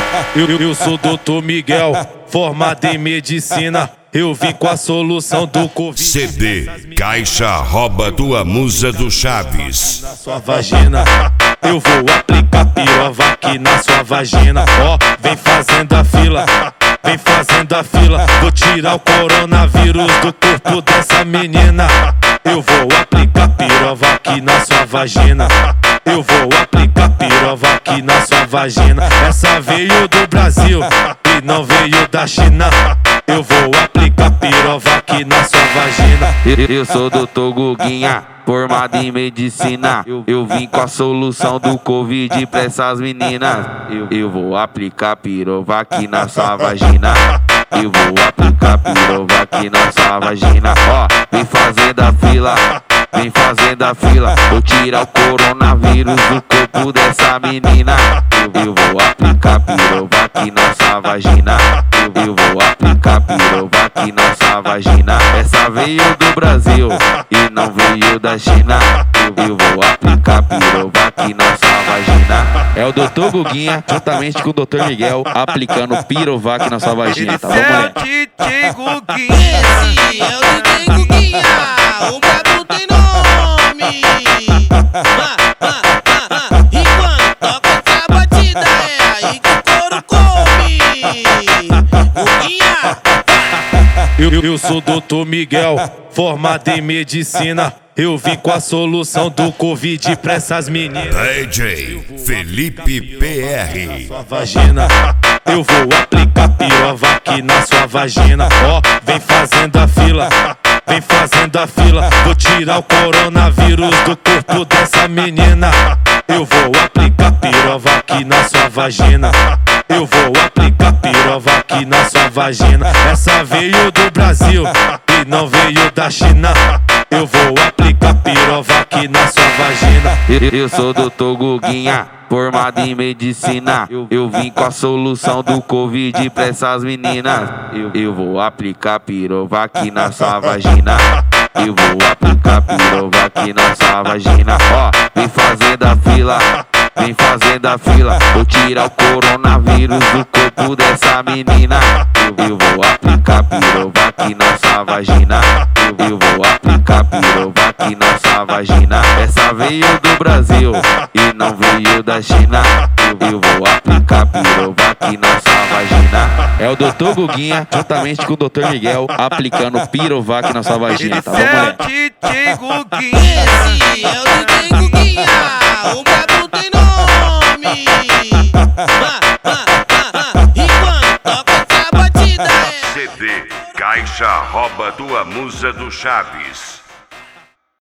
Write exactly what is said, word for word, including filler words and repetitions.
Eu, eu sou doutor Miguel, formado em medicina. Eu vim com a solução do Covid. C D Caixa rouba tua musa do Chaves. Na sua vagina, eu vou aplicar Pirovac na sua vagina. Ó, vem fazendo a fila, vem fazendo a fila. Vou tirar o coronavírus do corpo dessa menina. Eu vou aplicar Pirovac na sua vagina. Eu vou aplicar Pirovac na sua vagina. Essa veio do Brasil e não veio da China. Eu vou aplicar Pirovac na sua vagina. Eu, eu sou doutor Guguinha, formado em medicina. Eu, eu vim com a solução do Covid pra essas meninas. Eu, eu vou aplicar Pirovac na sua vagina. Eu vou aplicar Pirovac na sua vagina. Ó, vem fazendo a fila, vem fazendo a fila. Vou tirar o coronavírus do corpo dessa menina. Eu, eu vou aplicar Pirovac na sua vagina. Eu, eu vou aplicar Pirovac na sua vagina. Essa veio do Brasil e não veio da China. Eu, eu vou aplicar Pirovac na sua vagina. É o doutor Guguinha, juntamente com o doutor Miguel, aplicando Pirovac na sua vagina, tá bom, mulher? D J Guguinha. Esse é o D J Guguinha, o brabo tem nome. Ah, ah, ah, ah. E quando toca essa batida é aí que o couro come. Guguinha. Eu, eu sou doutor Miguel, formado em medicina. Eu vim com a solução do Covid pra essas meninas. D J Felipe P R. Sua vagina, eu vou aplicar Pirovac na sua vagina. Ó, vem fazendo a fila, vem fazendo a fila. Vou tirar o coronavírus do corpo dessa menina. Eu vou aplicar Pirovac na sua vagina. Eu vou aplicar Pirovac na sua vagina. Essa veio do Brasil e não veio da China. Eu vou aplicar Pirovac na sua vagina. Eu, eu sou doutor Guguinha, formado em medicina. Eu, eu vim com a solução do Covid pra essas meninas. Eu, eu vou aplicar Pirovac na sua vagina. Eu vou aplicar Pirovac na sua vagina. Ó, vem fazendo a fila, vem fazendo a fila. Vou tirar o coronavírus do corpo dessa menina. Eu, eu vou aplicar Pirovac na sua vagina. Eu, eu vou aplicar Pirovac na sua vagina. Essa veio do Brasil e não veio da China. Eu, eu vou aplicar Pirovac na sua vagina. É o doutor Guguinha, juntamente com o doutor Miguel, aplicando Pirovac na sua vagina, tá bom, mulher? D J Guguinha. Esse é o D J Guguinha, o brabo tem nome. Ah, ah, ah, ah. E quando toca essa batida é C D Caixa rouba tua musa do Chaves.